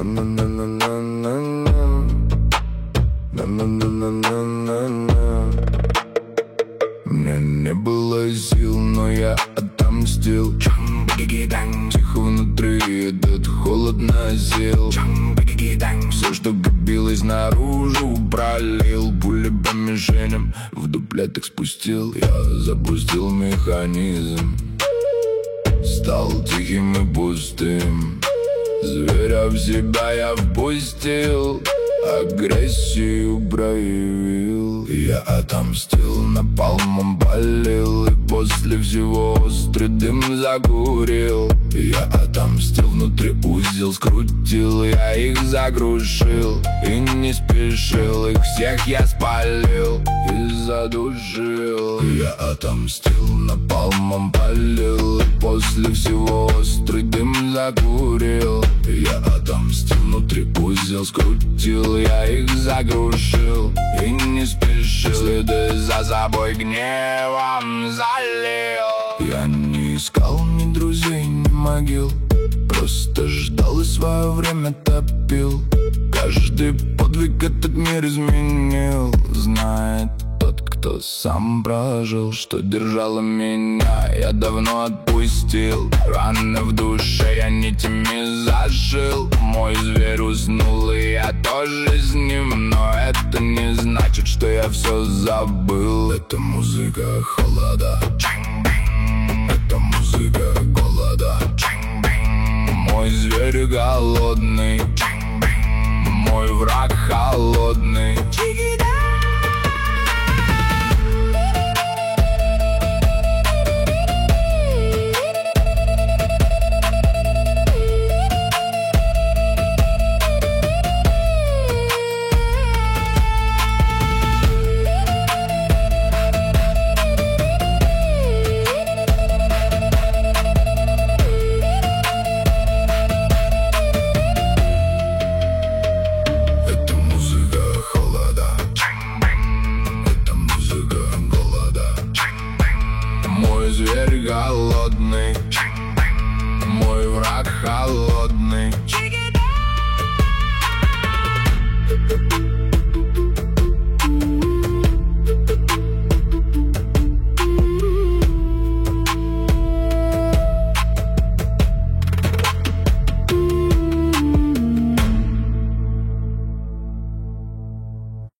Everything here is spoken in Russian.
Мне не было сил, но я отомстил. Тихо внутри этот холод носил. Все, что копилось наружу, пролил. Пули по мишеням в дуплетах спустил. Я запустил механизм, стал тихим и пустым. Зверя в себя я впустил, агрессию проявил. Я отомстил, напалмом полил, и после всего острый дым закурил. Я отомстил, внутри узел скрутил, я их загрушил и не спешил. Их всех я спалил и задушил. Я отомстил, напалмом полил, и после всего острый дым закурил. Я отомстил, внутри узел скрутил, я их загрушил и не спешил. Следы за собой гневом залил. Я не искал ни друзей, ни могил, просто ждал и свое время топил. Каждый подвиг этот мир изменил. Знает тот, кто сам прожил, что держало меня, я давно отпустил. Раны в душе я нитями зашил. Мой зверь уснул, и я тоже с ним. Но это не значит, что я все забыл. Это музыка холода, это музыка голода. Мой зверь голодный, мой враг холодный. Мой зверь голодный, мой враг холодный.